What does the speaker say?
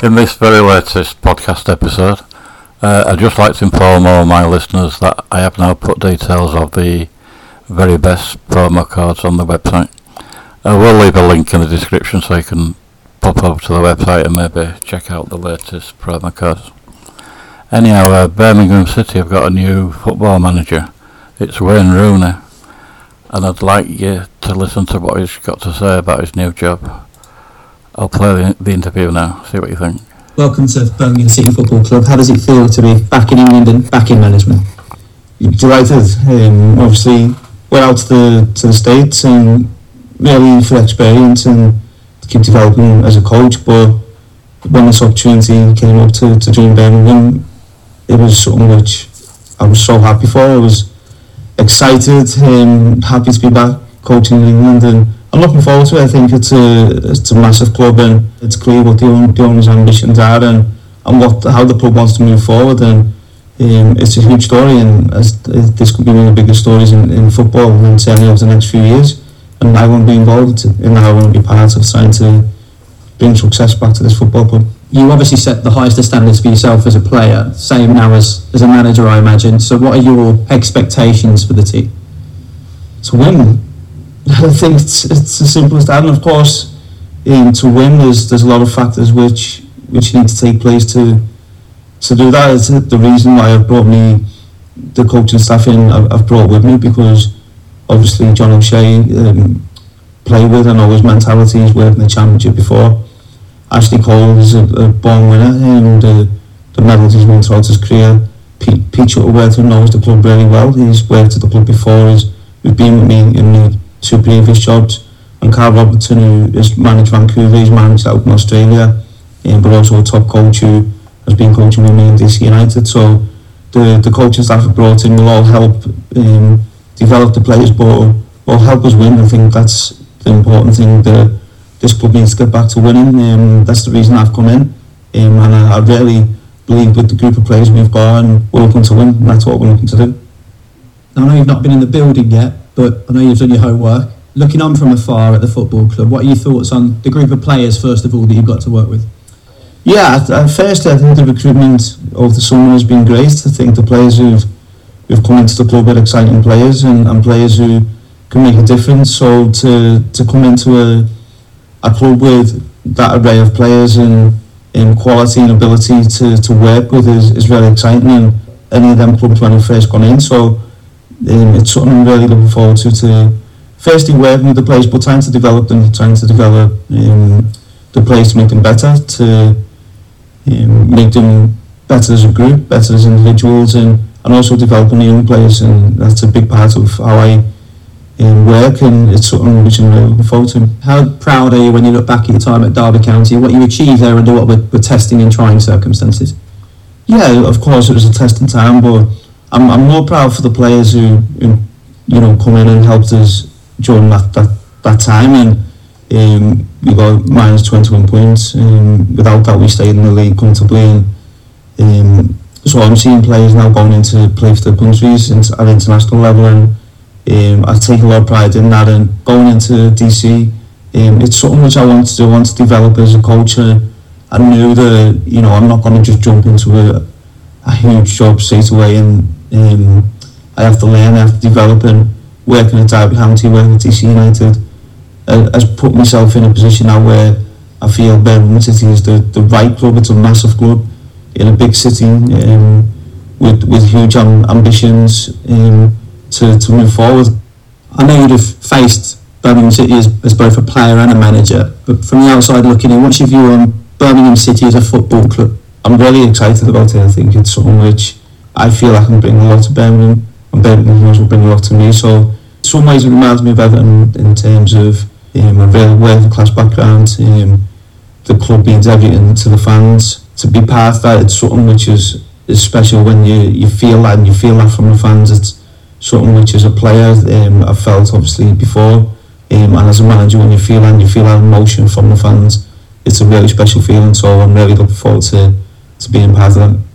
In this very latest podcast episode, I'd just like to inform all my listeners that I have now put details of the very best promo codes on the website. I will leave a link in the description so you can pop over to the website and maybe check out the latest promo codes. Anyhow, Birmingham City have got a new football manager. It's Wayne Rooney, and I'd like you to listen to what he's got to say about his new job. I'll play the interview now, see what you think. Welcome to Birmingham City Football Club. How does it feel to be back in England and back in management? Delighted. Obviously, we're out to the States and really for experience and to keep developing as a coach. But when this opportunity came up to join Birmingham, it was something which I was so happy for. I was excited, happy to be back coaching in England, and I'm looking forward to it. I think it's a massive club, and it's clear what the owner's ambitions are and how the club wants to move forward. And it's a huge story, and this could be one of the biggest stories in football, and certainly over the next few years. And I want to be involved in that. I want to be part of trying to bring success back to this football club. You obviously set the highest standards for yourself as a player, same now as a manager, I imagine. So what are your expectations for the team? To win. I think it's as simple as that, and of course, to win, there's a lot of factors which need to take place to do that. It's the reason why I've brought the coaching staff in. I've brought with me because obviously John O'Shea played with, and know his mentality. He's worked in the Championship before. Ashley Cole is a born winner, and the medals he's won throughout his career. Pete Shuttleworth, who knows the club really well. He's worked at the club before. He's been with me in the two previous jobs, and Carl Robertson, who has managed Vancouver, he's managed out in Australia, but also a top coach who has been coaching with me in DC United. So the coaching staff have brought in will all help develop the players, but will help us win. I think that's the important thing. This club needs to get back to winning. That's the reason I've come in, and I really believe with the group of players we've got, and we're looking to win, and that's what we're looking to do. I know you've not been in the building yet, but I know you've done your homework. Looking on from afar at the football club, what are your thoughts on the group of players, first of all, that you've got to work with? Yeah, first I think the recruitment over the summer has been great. I think the players who've come into the club are exciting players and players who can make a difference. So to come into a club with that array of players and quality and ability to work with is really exciting, and any of them clubs when I first gone in. So it's something I'm really looking forward to firstly working with the players, but trying to develop them, trying to develop the players to make them better, to make them better as a group, better as individuals, and also developing the young players, and that's a big part of how I work, and it's something which I'm really looking forward to. How proud are you when you look back at your time at Derby County, what you achieved there under what were testing and trying circumstances? Yeah, of course it was a testing time, but I'm more proud for the players who come in and helped us during that time, and we got minus 21 points. Without that, we stayed in the league comfortably. So I'm seeing players now going into play for their countries at international level, and I take a lot of pride in that. And going into DC, it's something which I want to do. I want to develop as a coach. I knew that I'm not going to just jump into a huge job straight away, and I have to learn, I have to develop, and working at Derby County, working at DC United has put myself in a position now where I feel Birmingham City is the right club. It's a massive club in a big city with huge ambitions to move forward. I know you'd have faced Birmingham City as both a player and a manager, but from the outside looking in, what's your view on Birmingham City as a football club? I'm really excited about it. I think it's something which I feel I can bring a lot to Birmingham, and Birmingham can also bring a lot to me. So in some ways it reminds me of Everton in terms of a real world-class background. The club means everything to the fans. To be part of that, it's something which is special when you feel that, and you feel that from the fans. It's something which as a player I've felt obviously before, and as a manager, when you feel that emotion from the fans, it's a really special feeling. So I'm really looking forward to being part of that.